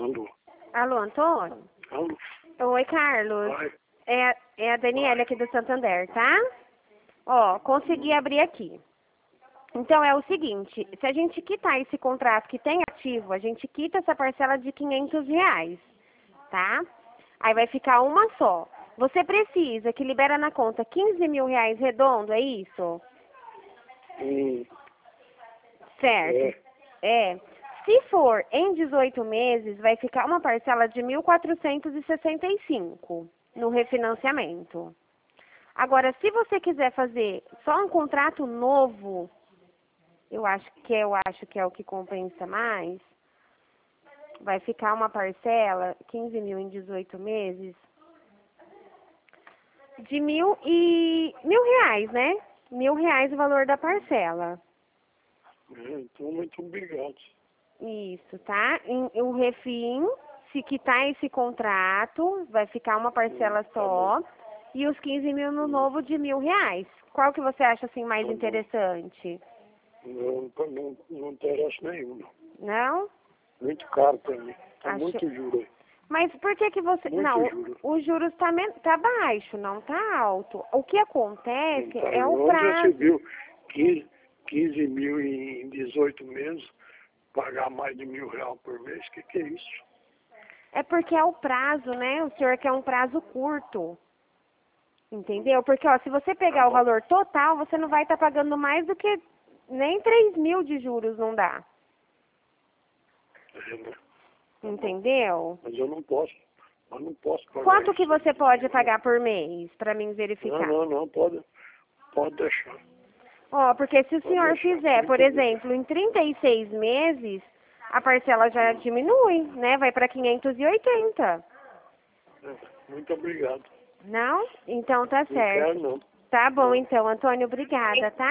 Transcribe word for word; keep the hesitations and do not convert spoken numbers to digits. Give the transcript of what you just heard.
Alô? Alô, Antônio? Alô? Oi, Carlos. Oi. É, é a Daniela aqui do Santander, tá? Ó, consegui abrir aqui. Então, é o seguinte, se a gente quitar esse contrato que tem ativo, a gente quita essa parcela de quinhentos reais, tá? Aí vai ficar uma só. Você precisa que libera na conta quinze mil reais redondo, é isso? Hum, Certo. é. É. Se for em dezoito meses, vai ficar uma parcela de mil quatrocentos e sessenta e cinco no refinanciamento. Agora, se você quiser fazer só um contrato novo, eu acho que eu acho que é o que compensa mais, vai ficar uma parcela, quinze mil em dezoito meses, de mil e mil reais, né? Mil reais o valor da parcela. É, então, muito obrigado. Isso, tá? Em, o refim, se quitar esse contrato, vai ficar uma parcela Hum, tá só. bom. E os quinze mil no novo de mil reais. Qual que você acha assim mais Tá bom. interessante? Não, não, não interessa nenhum, não. Não? Muito caro pra mim. Tá Acho... muito juro aí. Mas por que que você... Muito Não, juro. os juros tá, men... tá baixo, não tá alto. O que Não acontece tá, é o onde já se prazo. viu quinze, quinze mil em dezoito meses, pagar mais de mil reais por mês? O que, que é isso? É porque é o prazo, né? O senhor quer um prazo curto. Entendeu? Porque, ó, se você Tá pegar o bom. valor total, você não vai estar pagando mais do que nem três mil de juros, não dá. É, né? Tá bom. Entendeu? Mas eu não posso. Eu não posso pagar Quanto que isso. você pode pagar por mês, para mim Não, verificar? não, não. Pode, pode deixar. Ó, porque se o Pode senhor deixar. fizer, por Muito obrigado. exemplo, em trinta e seis meses, a parcela já diminui, né? Vai para quinhentos e oitenta. É, muito obrigado. Não? Então tá Não quero, certo. não. Tá bom, Não. então, Antônio, obrigada, tá?